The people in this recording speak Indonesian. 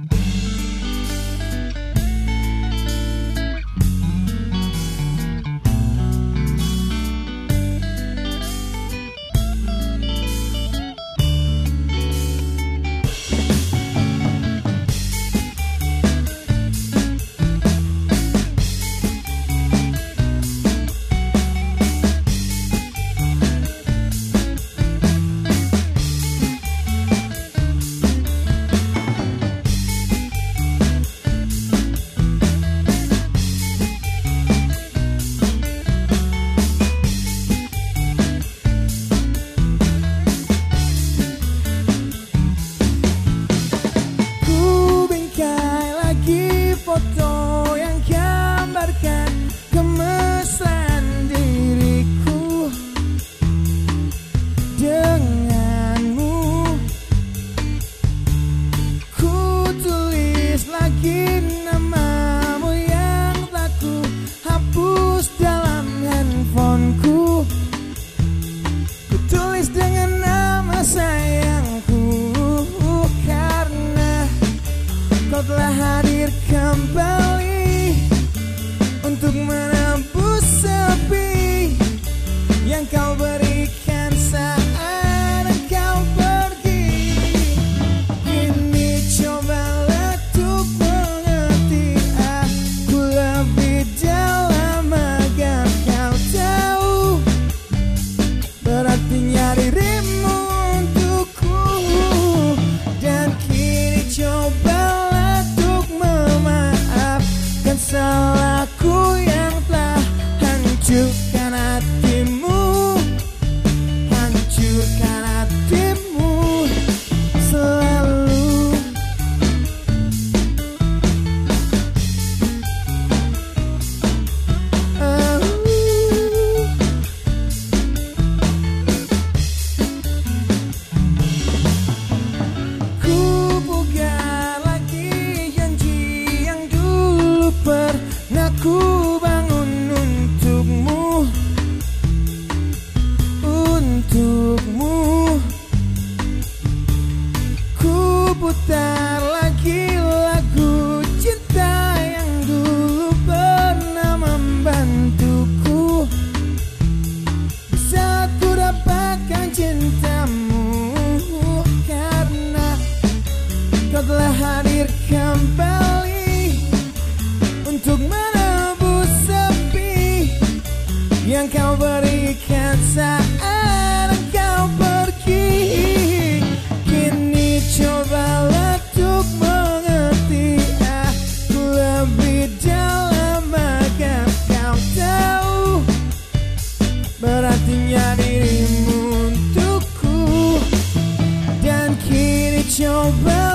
Foto yang gambarkan kemesraan diriku denganmu. Ku tulis lagi namamu yang tak ku hapus dalam handphoneku. Ku tulis dengan nama sayangku, karena kau telah hadir kembali untuk menembus sepi yang kau berikan saat engkau pergi. Kini cobalah untuk mengerti aku lebih dalam agar kau tahu berartinya dirimu untukku. Dan kini cobalah salahku yang telah hancurkan hatimu, hancurkan hatimu selalu. Ku pugar lagi janji yang dulu pernah ku bangun untukmu, untukmu. Ku putar lagi lagu cinta yang dulu pernah membantuku di saat ku dapatkan cintamu, karena kau telah hadir kembali untuk menebus sepi yang kau berikan saat engkau pergi. Kini cobalah untuk mengerti aku lebih dalam agar kau tahu berartinya dirimu untukku. Dan kini coba